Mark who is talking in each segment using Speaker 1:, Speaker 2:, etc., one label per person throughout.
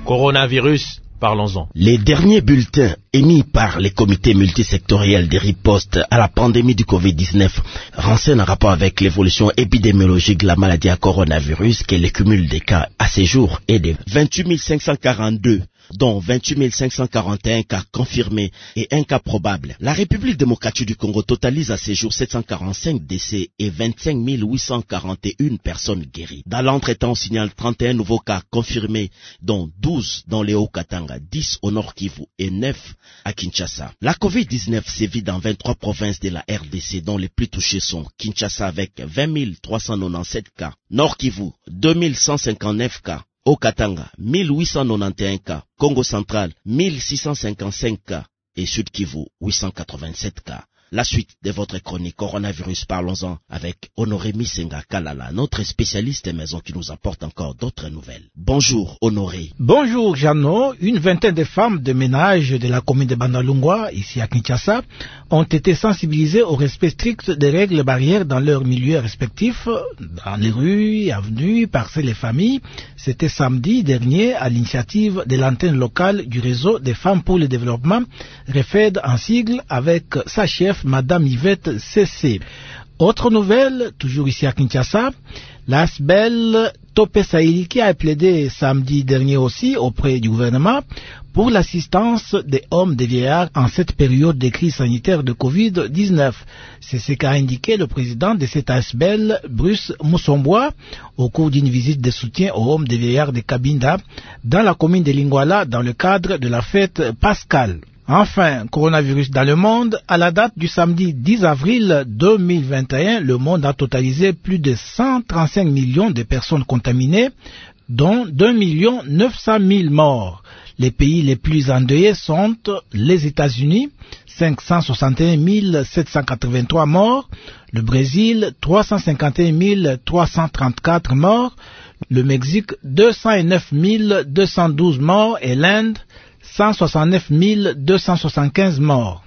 Speaker 1: Coronavirus, parlons-en.
Speaker 2: Les derniers bulletins émis par les comités multisectoriels de riposte à la pandémie du Covid-19 renseignent en rapport avec l'évolution épidémiologique de la maladie à coronavirus que le cumul des cas à ce jour est de 28 542. Dont 28 541 cas confirmés et un cas probable. La République démocratique du Congo totalise à ce jour 745 décès et 25 841 personnes guéries. Dans l'entretemps, on signale 31 nouveaux cas confirmés, dont 12 dans les Hauts-Katanga, 10 au Nord Kivu et 9 à Kinshasa. La Covid-19 sévit dans 23 provinces de la RDC, dont les plus touchées sont Kinshasa avec 20 397 cas, Nord Kivu 2159 cas, Haut-Katanga, 1891 cas, Congo central, 1655 cas et Sud Kivu, 887 cas. La suite de votre chronique Coronavirus, parlons-en avec Honoré Misenga Kalala, notre spécialiste maison qui nous apporte encore d'autres nouvelles. Bonjour Honoré.
Speaker 3: Bonjour Jeannot. Une vingtaine de femmes de ménage de la commune de Bandalungwa, ici à Kinshasa, ont été sensibilisées au respect strict des règles barrières dans leurs milieux respectifs, dans les rues, avenues, parcelles et familles. C'était samedi dernier à l'initiative de l'antenne locale du réseau des femmes pour le développement, REFED en sigle, avec sa chef Madame Yvette C.C. Autre nouvelle, toujours ici à Kinshasa, l'ASBEL Topé Saheli qui a plaidé samedi dernier aussi auprès du gouvernement pour l'assistance des hommes et des vieillards en cette période de crise sanitaire de Covid-19. C'est ce qu'a indiqué le président de cette ASBEL, Bruce Moussombois, au cours d'une visite de soutien aux hommes et des vieillards de Kabinda dans la commune de Lingwala dans le cadre de la fête pascale. Enfin, coronavirus dans le monde. À la date du samedi 10 avril 2021, le monde a totalisé plus de 135 millions de personnes contaminées, dont 2 900 000 morts. Les pays les plus endeuillés sont les États-Unis, 561 783 morts, le Brésil, 351 334 morts, le Mexique, 209 212 morts et l'Inde, 169 275 morts.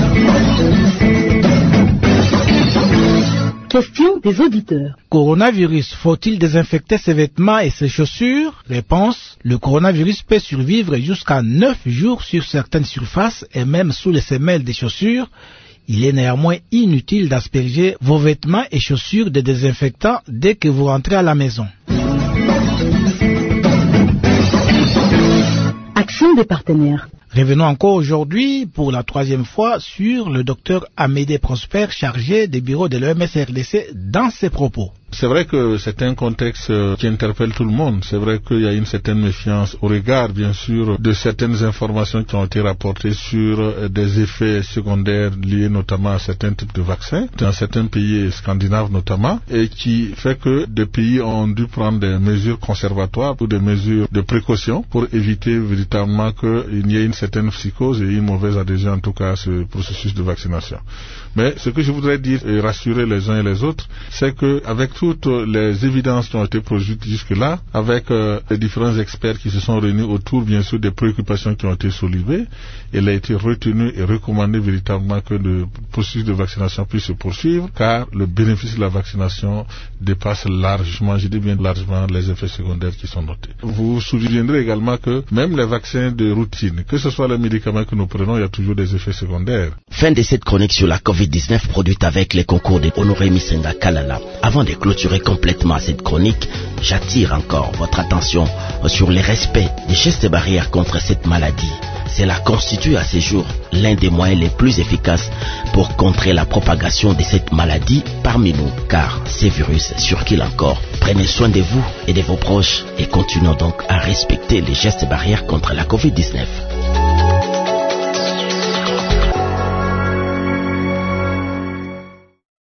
Speaker 4: Question des auditeurs.
Speaker 3: Coronavirus, faut-il désinfecter ses vêtements et ses chaussures? Réponse, le coronavirus peut survivre jusqu'à 9 jours sur certaines surfaces et même sous les semelles des chaussures. Il est néanmoins inutile d'asperger vos vêtements et chaussures de désinfectant dès que vous rentrez à la maison.
Speaker 4: Action des partenaires.
Speaker 3: Revenons encore aujourd'hui pour la 3e fois sur le docteur Amédée Prosper, chargé des bureaux de l'OMS-RDC, dans ses propos.
Speaker 5: C'est vrai que c'est un contexte qui interpelle tout le monde. C'est vrai qu'il y a une certaine méfiance au regard, bien sûr, de certaines informations qui ont été rapportées sur des effets secondaires liés notamment à certains types de vaccins, dans certains pays scandinaves notamment, et qui fait que des pays ont dû prendre des mesures conservatoires ou des mesures de précaution pour éviter véritablement qu'il y ait une certaine psychose et une mauvaise adhésion en tout cas à ce processus de vaccination. Mais ce que je voudrais dire et rassurer les uns et les autres, c'est que avec toutes les évidences qui ont été produites jusque-là, avec les différents experts qui se sont réunis autour, bien sûr, des préoccupations qui ont été soulevées, il a été retenu et recommandé véritablement que le processus de vaccination puisse se poursuivre, car le bénéfice de la vaccination dépasse largement, je dis bien largement, les effets secondaires qui sont notés. Vous vous souviendrez également que même les vaccins de routine, que ce soit les médicaments que nous prenons, il y a toujours des effets secondaires.
Speaker 2: Fin de cette chronique sur la Covid-19 produite avec les concours de Honoré Misenga Kalala. Avant de clôturer complètement cette chronique, j'attire encore votre attention sur le respect des gestes barrières contre cette maladie. Cela constitue à ce jour l'un des moyens les plus efficaces pour contrer la propagation de cette maladie parmi nous, car ces virus circulent encore. Prenez soin de vous et de vos proches et continuons donc à respecter les gestes barrières contre la Covid-19.